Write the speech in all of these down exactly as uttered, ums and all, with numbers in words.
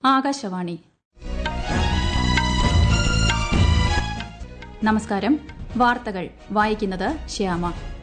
ആകാശവാണി. നമസ്കാരം. വാർത്തകൾ വായിക്കുന്നത് ശ്യാമ.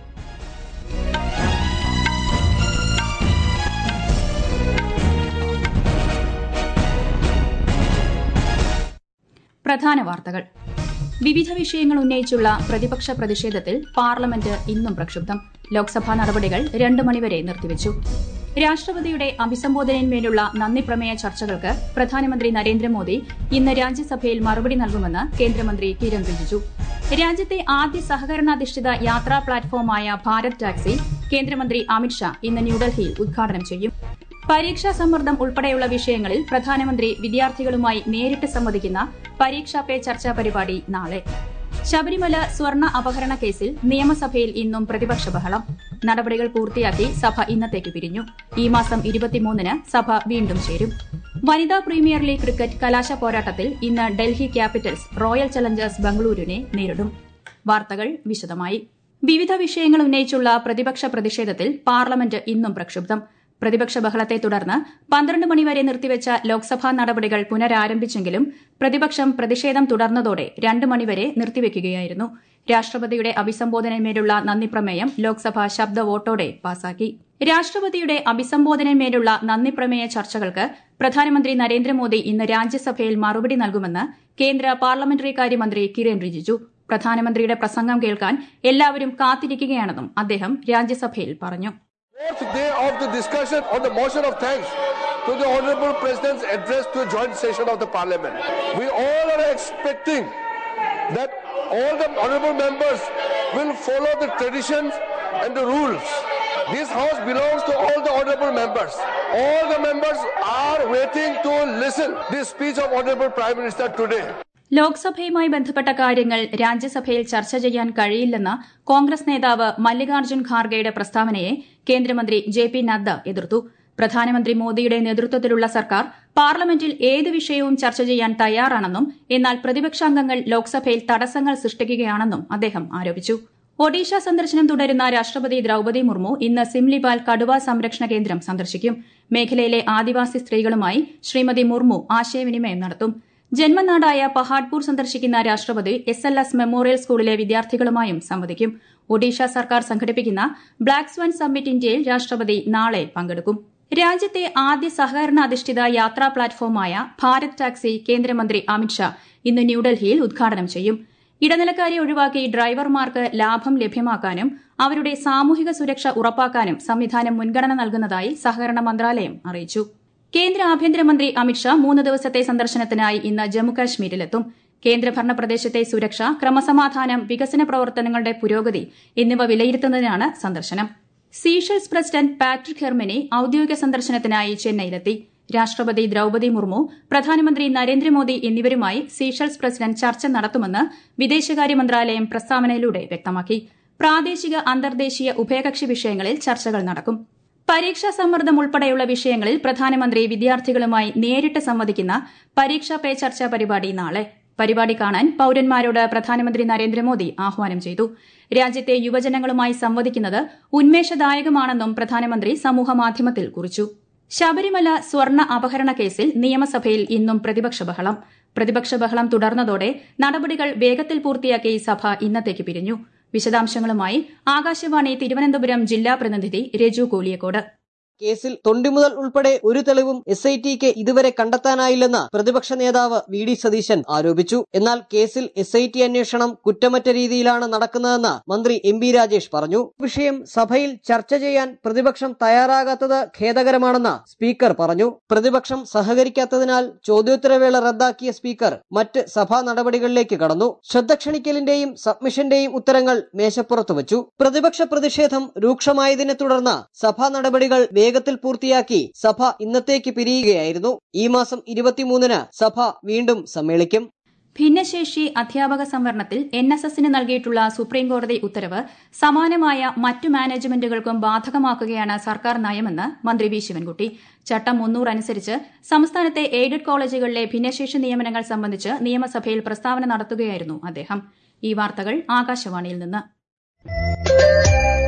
പ്രധാന വാർത്തകൾ. വിവിധ വിഷയങ്ങൾ ഉന്നയിച്ചുള്ള പ്രതിപക്ഷ പ്രതിഷേധത്തിൽ പാർലമെന്റ് ഇന്നും പ്രക്ഷുബ്ധം. ലോക്സഭാ നടപടികൾ രണ്ട് മണിവരെ നിർത്തിവച്ചു. രാഷ്ട്രപതിയുടെ അഭിസംബോധനയിന്മേലുള്ള നന്ദിപ്രമേയ ചർച്ചകൾക്ക് പ്രധാനമന്ത്രി നരേന്ദ്രമോദി ഇന്ന് രാജ്യസഭയിൽ മറുപടി നൽകുമെന്ന് കേന്ദ്രമന്ത്രി കിരൺ റിജിജു. രാജ്യത്തെ ആദ്യ സഹകരണാധിഷ്ഠിത യാത്രാ പ്ലാറ്റ്ഫോമായ ഭാരത് ടാക്സി കേന്ദ്രമന്ത്രി അമിത്ഷാ ഇന്ന് ന്യൂഡൽഹിയിൽ ഉദ്ഘാടനം ചെയ്യും. പരീക്ഷാ സമ്മർദ്ദം ഉൾപ്പെടെയുള്ള വിഷയങ്ങളിൽ പ്രധാനമന്ത്രി വിദ്യാർത്ഥികളുമായി നേരിട്ട് സംവദിക്കുന്ന പരീക്ഷാ പേ ചർച്ചാ പരിപാടി നാളെ. ശബരിമല സ്വർണ്ണ അപഹരണ കേസിൽ നിയമസഭയിൽ ഇന്നും പ്രതിപക്ഷ ബഹളം. നടപടികൾ പൂർത്തിയാക്കി സഭ ഇന്നത്തേക്ക് പിരിഞ്ഞു. ഈ മാസം ഇരുപത്തിമൂന്നിന് സഭ വീണ്ടും ചേരും. വനിതാ പ്രീമിയർ ലീഗ് ക്രിക്കറ്റ് കലാശ പോരാട്ടത്തിൽ ഇന്ന് ഡൽഹി ക്യാപിറ്റൽസ് റോയൽ ചലഞ്ചേഴ്സ് ബംഗളൂരുവിനെ നേരിടും. വാർത്തകൾ വിശദമായി. വിവിധ വിഷയങ്ങൾ ഉന്നയിച്ചുള്ള പ്രതിപക്ഷ പ്രതിഷേധത്തിൽ പാർലമെന്റ് ഇന്നും പ്രക്ഷുബ്ധം. പ്രതിപക്ഷ ബഹളത്തെ തുടർന്ന് പന്ത്രണ്ട് മണിവരെ നിർത്തിവച്ച ലോക്സഭാ നടപടികൾ പുനരാരംഭിച്ചെങ്കിലും പ്രതിപക്ഷം പ്രതിഷേധം തുടർന്നതോടെ രണ്ട് മണിവരെ നിർത്തിവെക്കുകയായിരുന്നു. രാഷ്ട്രപതിയുടെ അഭിസംബോധനയിന്മേലുള്ള നന്ദിപ്രമേയം ലോക്സഭ ശബ്ദ വോട്ടോടെ പാസാക്കി. രാഷ്ട്രപതിയുടെ അഭിസംബോധനയിന്മേലുള്ള നന്ദിപ്രമേയ ചർച്ചകൾക്ക് പ്രധാനമന്ത്രി നരേന്ദ്രമോദി ഇന്ന് രാജ്യസഭയിൽ മറുപടി നൽകുമെന്ന് കേന്ദ്ര പാർലമെന്ററി കാര്യമന്ത്രി കിരൺ റിജിജു. പ്രധാനമന്ത്രിയുടെ പ്രസംഗം കേൾക്കാൻ എല്ലാവരും കാത്തിരിക്കുകയാണെന്നും അദ്ദേഹം രാജ്യസഭയിൽ പറഞ്ഞു. Fourth day of the discussion on the motion of thanks to the Honourable President's address to a joint session of the Parliament. We all are expecting that all the honourable members will follow the traditions and the rules. This house belongs to all the honourable members. All the members are waiting to listen to the speech of Honourable Prime Minister today. ലോക്സഭയുമായി ബന്ധപ്പെട്ട കാര്യങ്ങൾ രാജ്യസഭയിൽ ചർച്ച ചെയ്യാൻ കഴിയില്ലെന്ന കോൺഗ്രസ് നേതാവ് മല്ലികാർജ്ജുൻ ഖാർഗെയുടെ പ്രസ്താവനയെ കേന്ദ്രമന്ത്രി J P Nadda എതിർത്തു. പ്രധാനമന്ത്രി മോദിയുടെ നേതൃത്വത്തിലുള്ള സർക്കാർ പാർലമെന്റിൽ ഏത് വിഷയവും ചർച്ച ചെയ്യാൻ തയ്യാറാണെന്നും എന്നാൽ പ്രതിപക്ഷാംഗങ്ങൾ ലോക്സഭയിൽ തടസ്സങ്ങൾ സൃഷ്ടിക്കുകയാണെന്നും അദ്ദേഹം ആരോപിച്ചു. ഒഡീഷ സന്ദർശനം തുടരുന്ന രാഷ്ട്രപതി ദ്രൌപദി മുർമു ഇന്ന് സിംലിപാൽ കടുവ സംരക്ഷണ കേന്ദ്രം സന്ദർശിക്കും. മേഖലയിലെ ആദിവാസി സ്ത്രീകളുമായി ശ്രീമതി മുർമു ആശയവിനിമയം നടത്തും. ജന്മനാടായ പഹാഡ്പൂർ സന്ദർശിക്കുന്ന രാഷ്ട്രപതി എസ് എൽ എസ് മെമ്മോറിയൽ സ്കൂളിലെ വിദ്യാർത്ഥികളുമായും സംവദിക്കും. ഒഡീഷ സർക്കാർ സംഘടിപ്പിക്കുന്ന ബ്ലാക്ക് സ്വാൻ സമ്മിറ്റ് ഇന്ത്യയിൽ രാഷ്ട്രപതി നാളെ പങ്കെടുക്കും. രാജ്യത്തെ ആദ്യ സഹകരണ അധിഷ്ഠിത യാത്രാ പ്ലാറ്റ്ഫോമായ ഭാരത് ടാക്സി കേന്ദ്രമന്ത്രി അമിത്ഷാ ഇന്ന് ന്യൂഡൽഹിയിൽ ഉദ്ഘാടനം ചെയ്യും. ഇടനിലക്കാരെ ഒഴിവാക്കി ഡ്രൈവർമാർക്ക് ലാഭം ലഭ്യമാക്കാനും അവരുടെ സാമൂഹിക സുരക്ഷ ഉറപ്പാക്കാനും സംവിധാനം മുൻഗണന നൽകുന്നതായി സഹകരണ മന്ത്രാലയം അറിയിച്ചു. കേന്ദ്ര ആഭ്യന്തരമന്ത്രി അമിത്ഷാ മൂന്ന് ദിവസത്തെ സന്ദർശനത്തിനായി ഇന്ന് ജമ്മുകാശ്മീരിലെത്തും. കേന്ദ്രഭരണ പ്രദേശത്തെ സുരക്ഷ, ക്രമസമാധാനം, വികസന പ്രവർത്തനങ്ങളുടെ പുരോഗതി എന്നിവ വിലയിരുത്തുന്നതിനാണ് സന്ദർശനം. സീഷെൽസ് പ്രസിഡന്റ് പാട്രിക് ഹെർമിനി ഔദ്യോഗിക സന്ദർശനത്തിനായി ചെന്നൈയിലെത്തി. രാഷ്ട്രപതി ദ്രൌപദി മുർമു, പ്രധാനമന്ത്രി നരേന്ദ്രമോദി എന്നിവരുമായി സീഷെൽസ് പ്രസിഡന്റ് ചർച്ച നടത്തുമെന്ന് വിദേശകാര്യ മന്ത്രാലയം പ്രസ്താവനയിലൂടെ വ്യക്തമാക്കി. പ്രാദേശിക, അന്തർദേശീയ, ഉഭയകക്ഷി വിഷയങ്ങളിൽ ചർച്ചകൾ നടക്കും. പരീക്ഷാ സമ്മർദ്ദം ഉൾപ്പെടെയുള്ള വിഷയങ്ങളിൽ പ്രധാനമന്ത്രി വിദ്യാർത്ഥികളുമായി നേരിട്ട് സംവദിക്കുന്ന പരീക്ഷാ പേ ചർച്ചാ പരിപാടി നാളെ. പരിപാടി കാണാൻ പൌരന്മാരോട് പ്രധാനമന്ത്രി നരേന്ദ്രമോദി ആഹ്വാനം ചെയ്തു. രാജ്യത്തെ യുവജനങ്ങളുമായി സംവദിക്കുന്നത് ഉന്മേഷദായകമാണെന്നും പ്രധാനമന്ത്രി സമൂഹമാധ്യമത്തിൽ കുറിച്ചു. ശബരിമല സ്വർണ്ണ അപഹരണ കേസിൽ നിയമസഭയിൽ ഇന്നും പ്രതിപക്ഷ ബഹളം. പ്രതിപക്ഷ ബഹളം തുടർന്നതോടെ നടപടികൾ വേഗത്തിൽ പൂർത്തിയാക്കി സഭ ഇന്നത്തേക്ക് പിരിഞ്ഞു. വിശദാംശങ്ങളുമായി ആകാശവാണി തിരുവനന്തപുരം ജില്ലാ പ്രതിനിധി രജു കോലിയക്കോട്. കേസിൽ തൊണ്ടിമുതൽ ഉൾപ്പെടെ ഒരു തെളിവും എസ് ഐ ടിക്ക് ഇതുവരെ കണ്ടെത്താനായില്ലെന്ന് പ്രതിപക്ഷ നേതാവ് വി ഡി സതീശൻ ആരോപിച്ചു. എന്നാൽ കേസിൽ എസ് ഐ ടി അന്വേഷണം കുറ്റമറ്റ രീതിയിലാണ് നടക്കുന്നതെന്ന് മന്ത്രി എം ബി രാജേഷ് പറഞ്ഞു. വിഷയം സഭയിൽ ചർച്ച ചെയ്യാൻ പ്രതിപക്ഷം തയ്യാറാകാത്തത് ഖേദകരമാണെന്ന് സ്പീക്കർ പറഞ്ഞു. പ്രതിപക്ഷം സഹകരിക്കാത്തതിനാൽ ചോദ്യോത്തരവേള റദ്ദാക്കിയ സ്പീക്കർ മറ്റ് സഭാ നടപടികളിലേക്ക് കടന്നു. ശ്രദ്ധ ക്ഷണിക്കലിന്റെയും സബ്മിഷന്റെയും ഉത്തരങ്ങൾ മേശപ്പുറത്ത് വച്ചു. പ്രതിപക്ഷ പ്രതിഷേധം രൂക്ഷമായതിനെ തുടർന്ന് സഭാ നടപടികൾ വേഗത്തിൽ പൂർത്തിയാക്കി സഭ ഇന്നത്തേക്ക് പിരിയുകയായിരുന്നു. ഈ മാസം ഇരുപത്തിമൂന്നിന് സഭ വീണ്ടും സമ്മേളിക്കും. ഭിന്നശേഷി അധ്യാപക സംവരണത്തിൽ എൻ എസ് എസിന് നൽകിയിട്ടുള്ള സുപ്രീംകോടതി ഉത്തരവ് സമാനമായ മറ്റു മാനേജ്മെന്റുകൾക്കും ബാധകമാക്കുകയാണ് സർക്കാർ നയമെന്ന് മന്ത്രി വി ശിവൻകുട്ടി. ചട്ടം മുന്നൂറ് അനുസരിച്ച് സംസ്ഥാനത്തെ എയ്ഡഡ് കോളേജുകളിലെ ഭിന്നശേഷി നിയമനങ്ങൾ സംബന്ധിച്ച് നിയമസഭയിൽ പ്രസ്താവന നടത്തുകയായിരുന്നു അദ്ദേഹം. ഈ വാർത്തകൾ ആകാശവാണിയിൽ നിന്ന്.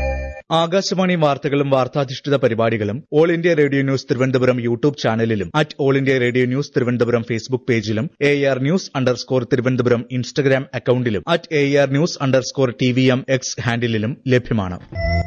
ആകാശവാണി വാർത്തകളും വാർത്താധിഷ്ഠിത പരിപാടികളും all India radio news Thiruvananthapuram YouTube ചാനലിലും at all India radio news Thiruvananthapuram Facebook പേജിലും A R news underscore Thiruvananthapuram Instagram അക്കൌണ്ടിലും at A R news underscore T V M X ഹാൻഡിലും ലഭ്യമാണ്.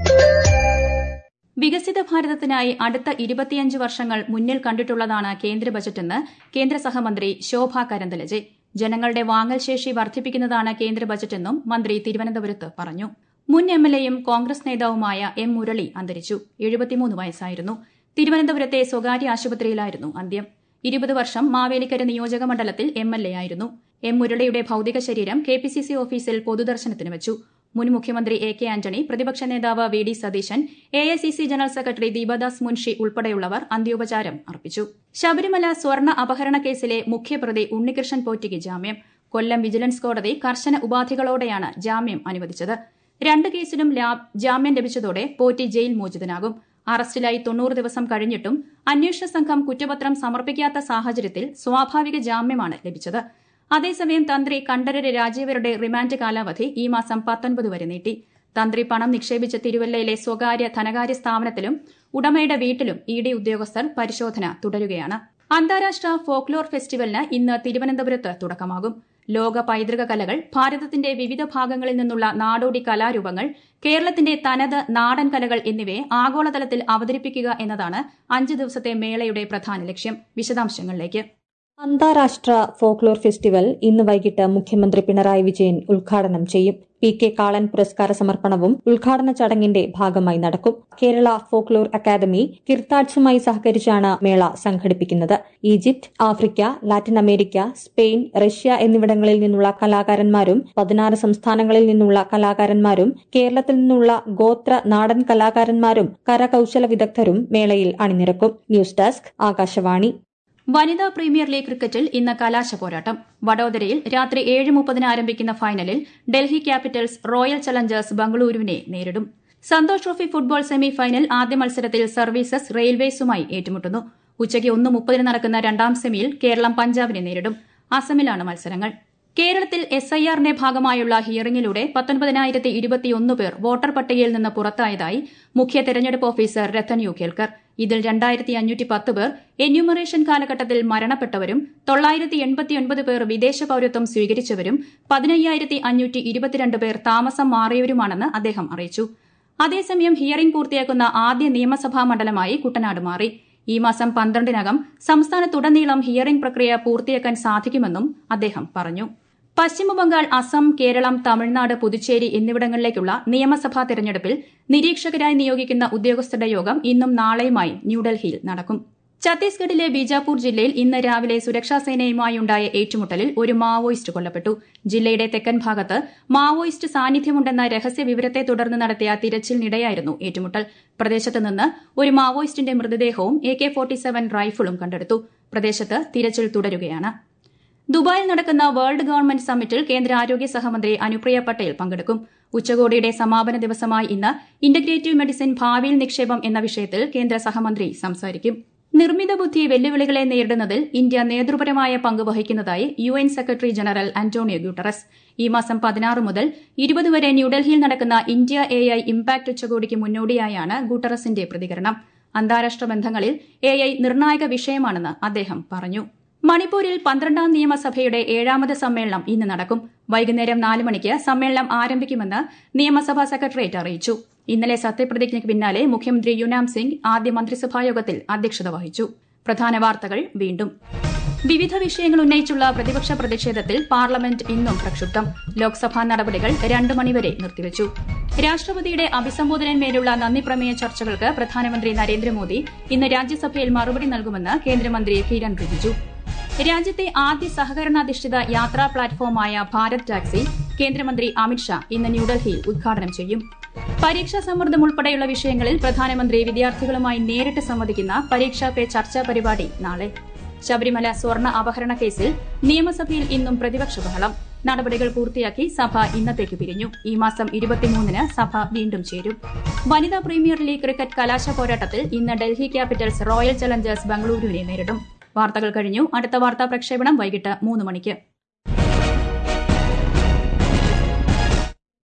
വികസിത ഭാരതത്തിനായി അടുത്ത ഇരുപത്തിയഞ്ച് വർഷങ്ങൾ മുന്നിൽ കണ്ടിട്ടുള്ളതാണ് കേന്ദ്ര ബജറ്റെന്ന് കേന്ദ്ര സഹമന്ത്രി ശോഭ കരന്തലജെ. ജനങ്ങളുടെ വാങ്ങൽ ശേഷി വർദ്ധിപ്പിക്കുന്നതാണ് കേന്ദ്ര ബജറ്റെന്നും മന്ത്രി തിരുവനന്തപുരത്ത് പറഞ്ഞു. മുൻ എം എൽ എയും കോൺഗ്രസ് നേതാവുമായ എം മുരളി അന്തരിച്ചു. എഴുപത്തിമൂന്ന് വയസ്സായിരുന്നു. തിരുവനന്തപുരത്തെ സ്വകാര്യ ആശുപത്രിയിലായിരുന്നു അന്ത്യം. ഇരുപത് വർഷം മാവേലിക്കര നിയോജക മണ്ഡലത്തിൽ എം എൽ എ ആയിരുന്നു. എം മുരളിയുടെ ഭൌതിക ശരീരം കെ പി സി സി ഓഫീസിൽ പൊതുദർശനത്തിന് വെച്ചു. മുൻ മുഖ്യമന്ത്രി എ കെ ആന്റണി, പ്രതിപക്ഷ നേതാവ് V D Satheesan, A I C C general secretary Deepa Dasmunshi ഉൾപ്പെടെയുള്ളവർ അന്ത്യോപചാരം അർപ്പിച്ചു. ശബരിമല സ്വർണ്ണ അപഹരണ കേസിലെ മുഖ്യപ്രതി ഉണ്ണികൃഷ്ണൻ പോറ്റിക്ക് ജാമ്യം. കൊല്ലം വിജിലൻസ് കോടതി കർശന ഉപാധികളോടെയാണ് ജാമ്യം അനുവദിച്ചത്. രണ്ട് കേസിലും ജാമ്യം ലഭിച്ചതോടെ പോറ്റി ജയിൽ മോചിതനാകും. അറസ്റ്റിലായി തൊണ്ണൂറ് ദിവസം കഴിഞ്ഞിട്ടും അന്വേഷണ സംഘം കുറ്റപത്രം സമർപ്പിക്കാത്ത സാഹചര്യത്തിൽ സ്വാഭാവിക ജാമ്യമാണ് ലഭിച്ചത്. അതേസമയം തന്ത്രി കണ്ഠരര് രാജീവരുടെ റിമാൻഡ് കാലാവധി ഈ മാസം പത്തൊൻപത് വരെ നീട്ടി. തന്ത്രി പണം നിക്ഷേപിച്ച തിരുവല്ലയിലെ സ്വകാര്യ ധനകാര്യ സ്ഥാപനത്തിലും ഉടമയുടെ വീട്ടിലും ഇ ഡി ഉദ്യോഗസ്ഥർ പരിശോധന തുടരുകയാണ്. അന്താരാഷ്ട്ര ഫോക്ലോർ ഫെസ്റ്റിവലിന് ഇന്ന് തിരുവനന്തപുരത്ത് തുടക്കമാകും. ലോക പൈതൃക കലകൾ, ഭാരതത്തിന്റെ വിവിധ ഭാഗങ്ങളിൽ നിന്നുള്ള നാടോടി കലാരൂപങ്ങൾ, കേരളത്തിന്റെ തനത് നാടൻ കലകൾ എന്നിവയെ ആഗോളതലത്തിൽ അവതരിപ്പിക്കുക എന്നതാണ് അഞ്ച് ദിവസത്തെ മേളയുടെ പ്രധാന ലക്ഷ്യം. വിശദാംശങ്ങളിലേക്ക്. അന്താരാഷ്ട്ര ഫോക്ലോർ ഫെസ്റ്റിവൽ ഇന്ന് വൈകിട്ട് മുഖ്യമന്ത്രി പിണറായി വിജയൻ ഉദ്ഘാടനം ചെയ്യും. പി കെ കാളൻ പുരസ്കാര സമർപ്പണവും ഉദ്ഘാടന ചടങ്ങിന്റെ ഭാഗമായി നടക്കും. കേരള ഫോക്ലോർ അക്കാദമി കിർത്താഡ്സുമായി സഹകരിച്ചാണ് മേള സംഘടിപ്പിക്കുന്നത്. Egypt, Africa, Latin America, Spain, Russia എന്നിവിടങ്ങളിൽ നിന്നുള്ള കലാകാരന്മാരും പതിനാറ് സംസ്ഥാനങ്ങളിൽ നിന്നുള്ള കലാകാരന്മാരും കേരളത്തിൽ നിന്നുള്ള ഗോത്ര നാടൻ കലാകാരന്മാരും കരകൌശല വിദഗ്ധരും മേളയിൽ അണിനിരക്കും. News desk, Akashvani. വനിതാ പ്രീമിയർ ലീഗ് ക്രിക്കറ്റിൽ ഇന്ന് കലാശ പോരാട്ടം. വഡോദരയിൽ രാത്രി ഏഴ് മുപ്പതിന് ആരംഭിക്കുന്ന ഫൈനലിൽ ഡൽഹി ക്യാപിറ്റൽസ് റോയൽ ചലഞ്ചേഴ്സ് ബംഗളൂരുവിനെ നേരിടും. Santosh trophy football semi final ആദ്യ മത്സരത്തിൽ സർവീസസ് റെയിൽവേസുമായി ഏറ്റുമുട്ടുന്നു. ഉച്ചയ്ക്ക് ഒന്ന് മുപ്പതിന് നടക്കുന്ന രണ്ടാം സെമിയിൽ കേരളം പഞ്ചാബിനെ നേരിടും. അസമിലാണ് മത്സരങ്ങൾ. കേരളത്തിൽ എസ് ഐ ആറിന്റെ ഭാഗമായുള്ള ഹിയറിംഗിലൂടെ പത്തൊൻപതിനായിരത്തി ഇരുപത്തിയൊന്ന് പേർ വോട്ടർ പട്ടികയിൽ നിന്ന് പുറത്തായതായി മുഖ്യ തെരഞ്ഞെടുപ്പ് ഓഫീസർ രത്തൻ യു കേൽക്കർ. ഇതിൽ രണ്ടായിരത്തി അഞ്ഞൂറ്റി പത്ത് പേർ എന്യൂമറേഷൻ കാലഘട്ടത്തിൽ മരണപ്പെട്ടവരും തൊള്ളായിരത്തി എൺപത്തിയൊൻപത് പേർ വിദേശ പൌരത്വം സ്വീകരിച്ചവരും പതിനയ്യായിരത്തി അഞ്ഞൂറ്റി ഇരുപത്തിരണ്ട് പേർ താമസം മാറിയവരുമാണെന്ന് അദ്ദേഹം അറിയിച്ചു. അതേസമയം ഹിയറിംഗ് പൂർത്തിയാക്കുന്ന ആദ്യ നിയമസഭാ മണ്ഡലമായി കുട്ടനാട് മാറി. ഈ മാസം പന്ത്രണ്ടിനകം സംസ്ഥാനത്തുടനീളം ഹിയറിംഗ് പ്രക്രിയ പൂർത്തിയാക്കാൻ സാധിക്കുമെന്നും അദ്ദേഹം പറഞ്ഞു. പശ്ചിമബംഗാൾ, അസം, കേരളം, തമിഴ്നാട്, പുതുച്ചേരി എന്നിവിടങ്ങളിലേക്കുള്ള നിയമസഭാ തെരഞ്ഞെടുപ്പിൽ നിരീക്ഷകരായി നിയോഗിക്കുന്ന ഉദ്യോഗസ്ഥരുടെ യോഗം ഇന്നും നാളെയുമായി ന്യൂഡൽഹിയിൽ നടക്കും. ഛത്തീസ്ഗഡിലെ ബീജാപൂർ ജില്ലയിൽ ഇന്ന് രാവിലെ സുരക്ഷാസേനയുമായുണ്ടായ ഏറ്റുമുട്ടലിൽ ഒരു മാവോയിസ്റ്റ് കൊല്ലപ്പെട്ടു. ജില്ലയുടെ തെക്കൻ ഭാഗത്ത് മാവോയിസ്റ്റ് സാന്നിധ്യമുണ്ടെന്ന രഹസ്യ വിവരത്തെ തുടർന്ന് നടത്തിയ തിരച്ചിലിനിടെയായിരുന്നു ഏറ്റുമുട്ടൽ. പ്രദേശത്ത് നിന്ന് ഒരു മാവോയിസ്റ്റിന്റെ മൃതദേഹവും എ കെ ഫോർട്ടി സെവൻ റൈഫിളും കണ്ടെടുത്തു. പ്രദേശത്ത് തിരച്ചിൽ തുടരുകയാണ്. ദുബായിൽ നടക്കുന്ന വേൾഡ് ഗവൺമെന്റ് സമ്മിറ്റിൽ കേന്ദ്ര ആരോഗ്യ സഹമന്ത്രി അനുപ്രിയ പട്ടേൽ പങ്കെടുക്കും. ഉച്ചകോടിയുടെ സമാപന ദിവസമായ ഇന്ന് ഇന്റഗ്രേറ്റീവ് മെഡിസിൻ ഭാവിയിൽ നിക്ഷേപം എന്ന വിഷയത്തിൽ കേന്ദ്ര സഹമന്ത്രി സംസാരിക്കും. നിർമ്മിത ബുദ്ധി വെല്ലുവിളികളെ നേരിടുന്നതിൽ ഇന്ത്യ നേതൃപരമായ പങ്ക് വഹിക്കുന്നതായി U N secretary general Antonio Guterres. ഈ മാസം പതിനാറ് മുതൽ ഇരുപത് വരെ ന്യൂഡൽഹിയിൽ നടക്കുന്ന ഇന്ത്യ എ ഐ ഇംപാക്ട് ഉച്ചകോടിക്ക് മുന്നോടിയായാണ് ഗുട്ടറസിന്റെ പ്രതികരണം. അന്താരാഷ്ട്ര ബന്ധങ്ങളിൽ എ ഐ നിർണായക വിഷയമാണെന്ന് അദ്ദേഹം പറഞ്ഞു. മണിപ്പൂരിൽ പന്ത്രണ്ടാം നിയമസഭയുടെ ഏഴാമത് സമ്മേളനം ഇന്ന് നടക്കും. വൈകുന്നേരം നാല് മണിക്ക് സമ്മേളനം ആരംഭിക്കുമെന്ന് നിയമസഭാ സെക്രട്ടേറിയറ്റ് അറിയിച്ചു. ഇന്നലെ സത്യപ്രതിജ്ഞയ്ക്ക് പിന്നാലെ മുഖ്യമന്ത്രി യുനാം സിംഗ് ആദ്യ മന്ത്രിസഭായോഗത്തിൽ അധ്യക്ഷത വഹിച്ചു. പ്രധാന വാർത്തകൾ വീണ്ടും. വിവിധ വിഷയങ്ങൾ ഉന്നയിച്ചുള്ള പ്രതിപക്ഷ പ്രതിഷേധത്തിൽ പാർലമെന്റ് ഇന്നും പ്രക്ഷുബ്ധം. ലോക്സഭാ നടപടികൾ രണ്ടു മണിവരെ നിർത്തിവച്ചു. രാഷ്ട്രപതിയുടെ അഭിസംബോധനയിന്മേലുള്ള നന്ദിപ്രമേയ ചർച്ചകൾക്ക് പ്രധാനമന്ത്രി നരേന്ദ്രമോദി ഇന്ന് രാജ്യസഭയിൽ മറുപടി നൽകുമെന്ന് കേന്ദ്രമന്ത്രി കിരൺ റിജിജു. രാജ്യത്തെ ആദ്യ സഹകരണാധിഷ്ഠിത യാത്രാ പ്ലാറ്റ്ഫോമായ ഭാരത് ടാക്സി കേന്ദ്രമന്ത്രി അമിത്ഷാ ഇന്ന് ന്യൂഡൽഹിയിൽ ഉദ്ഘാടനം ചെയ്യും. പരീക്ഷാ സമ്മർദ്ദം ഉൾപ്പെടെയുള്ള വിഷയങ്ങളിൽ പ്രധാനമന്ത്രി വിദ്യാർത്ഥികളുമായി നേരിട്ട് സംവദിക്കുന്ന പരീക്ഷാ പേ ചർച്ചാ പരിപാടി നാളെ. ശബരിമല സ്വർണ്ണ അപഹരണ കേസിൽ നിയമസഭയിൽ ഇന്നും പ്രതിപക്ഷ ബഹളം. നടപടികൾ പൂർത്തിയാക്കി സഭ ഇന്നത്തേക്ക് പിരിഞ്ഞു. ഈ മാസം ഇരുപത്തിമൂന്നിന് സഭ വീണ്ടും ചേരും. വനിതാ പ്രീമിയർ ലീഗ് ക്രിക്കറ്റ് കലാശ പോരാട്ടത്തിൽ ഇന്ന് ഡൽഹി ക്യാപിറ്റൽസ് റോയൽ ചലഞ്ചേഴ്സ് ബംഗളൂരുവിനെ നേരിടും. വാർത്തകൾ കഴിഞ്ഞു. അടുത്ത വാർത്താ പ്രക്ഷേപണം വൈകിട്ട് മൂന്ന് മണിക്ക്.